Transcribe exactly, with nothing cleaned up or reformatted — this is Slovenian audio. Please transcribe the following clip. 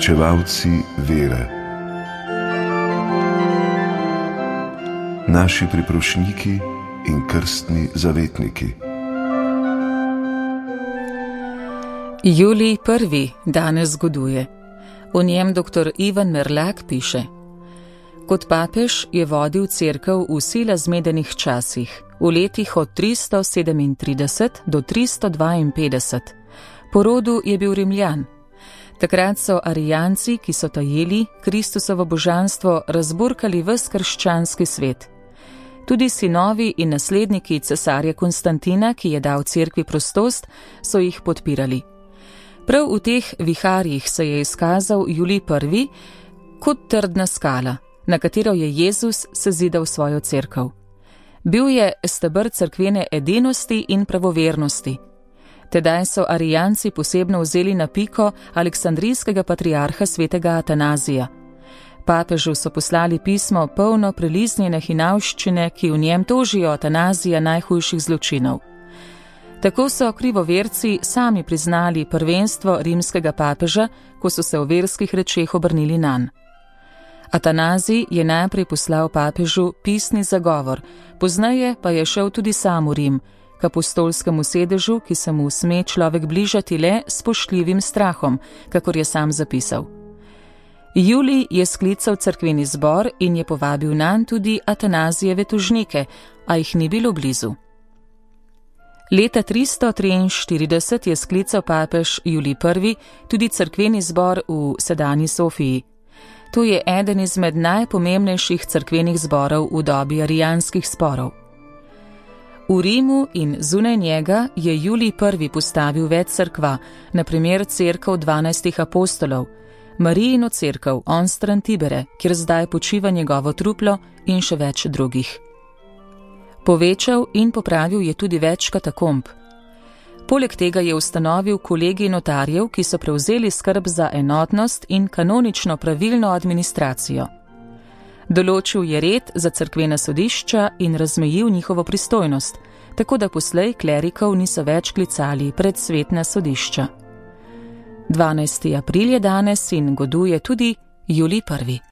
Uresničevalci vere. Naši priprošniki in krstni zavetniki. Julij prvi danes zgoduje. V njem dr. Ivan Merlak piše: Kot papež je vodil cerkev v sila zmedenih časih, v letih od tristo sedemintrideset do tristo dvainpetdeset. Po rodu je bil Rimljan. Takrat so arijanci, ki so tajili Kristusovo božanstvo, razburkali ves krščanski svet. Tudi sinovi in nasledniki cesarja Konstantina, ki je dal cerkvi prostost, so jih podpirali. Prav v teh viharjih se je izkazal Julij prvi kot trdna skala, na katero je Jezus sezidal svojo cerkev. Bil je steber cerkvene edinosti in pravovernosti. Tedaj so arijanci posebno vzeli na piko aleksandrijskega patriarha svetega Atanazija. Papežu so poslali pismo polno preliznjene hinavščine, ki v njem tožijo Atanazija najhujših zločinov. Tako so krivoverci sami priznali prvenstvo rimskega papeža, ko so se v verskih rečeh obrnili nanj. Atanazij je najprej poslal papežu pisni zagovor, pozneje pa je šel tudi sam v Rim, k apostolskemu sedežu, ki se mu sme človek bližati le s spoštljivim strahom, kakor je sam zapisal. Julij je sklical cerkveni zbor in je povabil nanj tudi Atanazijeve tožnike, a jih ni bilo blizu. Leta tristo triinštirideset je sklical papež Julij prvi tudi cerkveni zbor v sedanji Sofiji. To je eden izmed najpomembnejših cerkvenih zborov v dobi arijanskih sporov. V Rimu in zunaj njega je Julij prvi postavil več cerkva, na primer cerkev dvanajstih apostolov, Marijino cerkev onstran Tibere, kjer zdaj počiva njegovo truplo, in še več drugih. Povečal in popravil je tudi več katakomb. Poleg tega je ustanovil kolegij notarjev, ki so prevzeli skrb za enotnost in kanonično pravilno administracijo. Določil je red za cerkvena sodišča in razmejil njihovo pristojnost, tako da poslej klerikov niso več klicali pred svetna sodišča. dvanajsti april je danes in goduje tudi Julij prvi.